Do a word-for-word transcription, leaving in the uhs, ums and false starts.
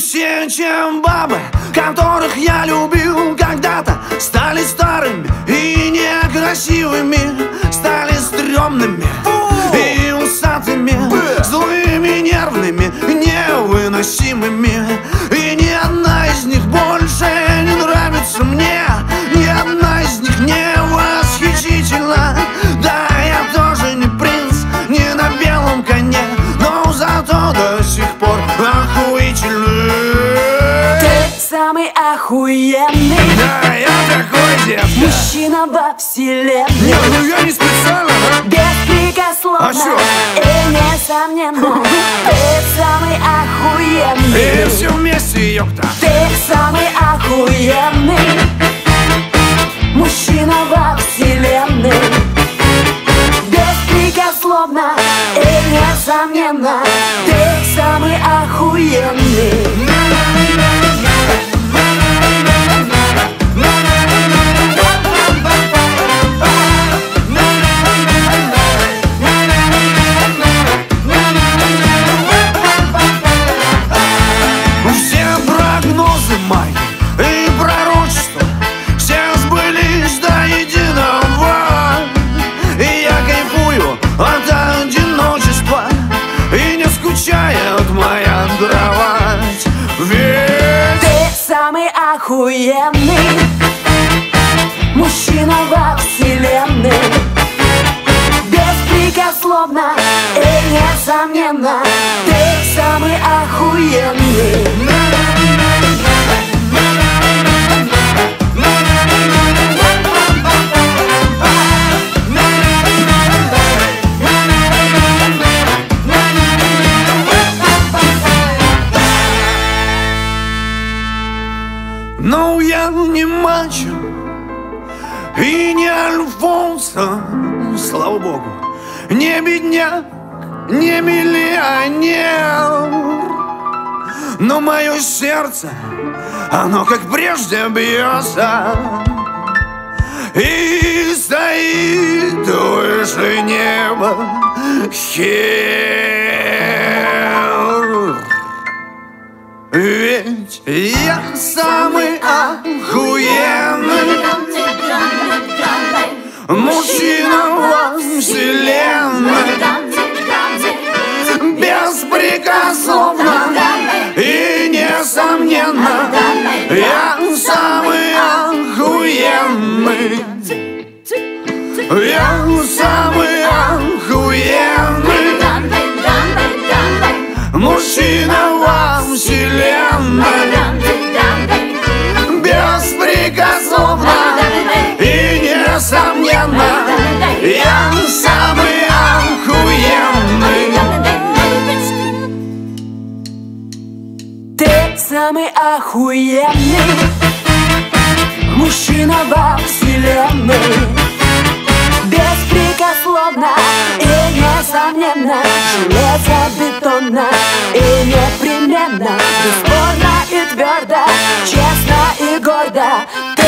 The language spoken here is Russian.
все, чем бабы, которых я любил когда-то, стали старыми и некрасивыми, стали стрёмными и усатыми, злыми, нервными, невыносимыми. И ни одна из них больше не нравится мне, ни одна из них не восхитительна. Да, я тоже не принц, не на белом коне, но зато до сих пор охуительный. Ты самый охуенный, да, я такой, детка, мужчина во вселенной. Нет, ну я не специально, а? Беспрекословно А что? и несомненно, ты самый охуенный. И все вместе, ёпта. Ты самый охуенный мужчина во вселенной. Беспрекословно и несомненно, ты самый охуенный. Все прогнозы мои и пророчества все сбылись до единого. И я кайфую от одиночества, и не скучает моя кровать. Ведь ты самый охуенный мужчина во вселенной. Беспрекословно и несомненно, ты самый охуенный. но я не мачо и не Альфонсо, слава богу, не бедняк, не миллионер. Но мое сердце, оно как прежде бьется и стоит выше неба. Хер. Ведь я самый охуенный мужчина во вселенной. Беспрекословно и несомненно, я самый охуенный. Я самый охуенный мужчина во вселенной. Беспрекословно и несомненно, я самый охуенный. Ты самый охуенный мужчина во вселенной. Беспрекословно и несомненно, железобетонно и непременно, бесспорно и твердо, честно и гордо.